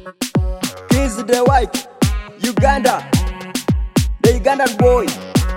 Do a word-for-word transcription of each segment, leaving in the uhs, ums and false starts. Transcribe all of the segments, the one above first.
Kids the white, Uganda, the Ugandan boy.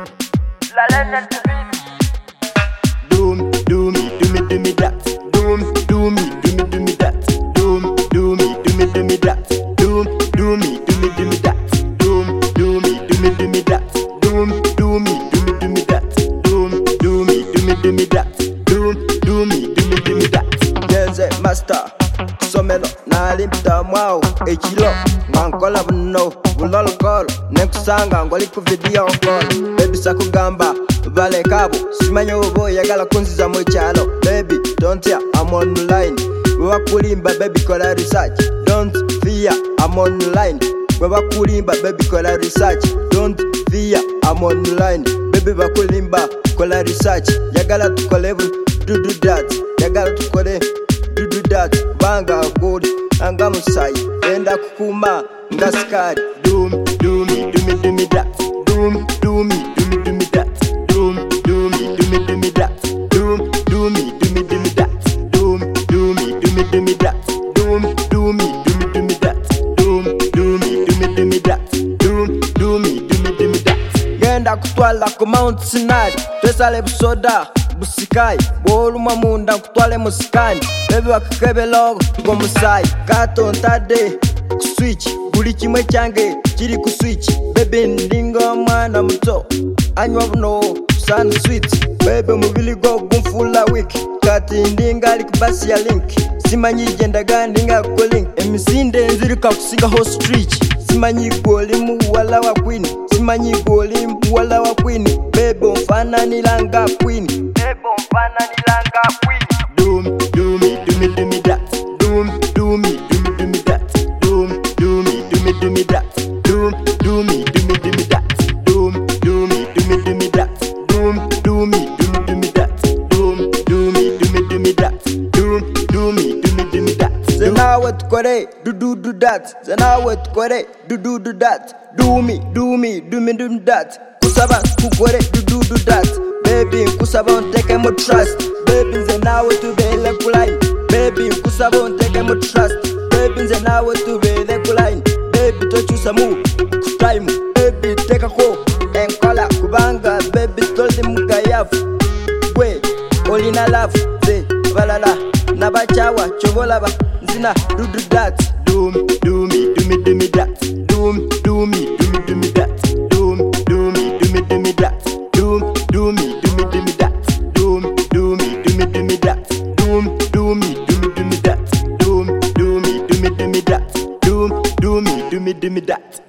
Do me, do me, do me, do me that. Do me, do me, do me, do me that. Do me, do me, do me, do me that. Do me, do me, do me, do me that. Do me, do me, do me, do me that. Do me, do me, do me, do me that. Do me, do me, do me, do me that. Do me, do me, do me, do me that. Genze master, somelo na limpta mwao ekilo mankola buno bulolo call nekusanga ngoli ku video call baby sakugamba vale kabo simanyo obo yagala kunziza mu kyalo baby don't fear I'm online webakulimba baby kola research don't fear I'm online webakulimba baby kola research don't fear I'm online baby bakulimba kola research yagala tukole do do that yagala tukole do do that banga good anga musai enda kukuma nga skari do me do me do me do me that do me do me do me do me that do me do me do me do me that do me do me do me do me that do me do me do me do me that do me do me do me do me that do me do me do me do me that do me do me do me do me that genda kutwala ku Mount Sinai twesale busoda busikai boluma munda kutwale musikani baby wakakebelo go musai kato ntade switch buli kimwe cyange kiri ku switch baby ndingo mwana muto anywa buno sun sweet baby mubili go gumfula week kati ndinga ali kubasi ya link simanyi genda gandinga ko link emisinde nzirika kusiga ho street simanyi goli mu wala wa queen simanyi goli mu wala wa queen baby mfana nilanga queen baby mfana nilanga queen do me do me do me do me that do me do me do me do me that do me do me do me do me that do me do me do me do me that do me do me do me do me that do me do me do me do me that do me do me do me do me that do me do me do me do me that zenawe tukore do do do that zenawe tukore do do do that do me do me do me do me that kusaba kukore do do do that baby kusaba unteke mo trust baby nze nawe tubele kuline baby kusaba unteke mo trust baby nze nawe tubele kuline baby tochusa mu time baby teka ko enkola kubanga baby toldi mugayafu we olina love ze balala nabachawa chobolaba nzina do do that do me do me do me do me that do me do me do me do me that do me do me do me do me that do me do me do me do me that do me do me do me do me that do me do me do me do me that do me do me do me do me that do me do me do me do me that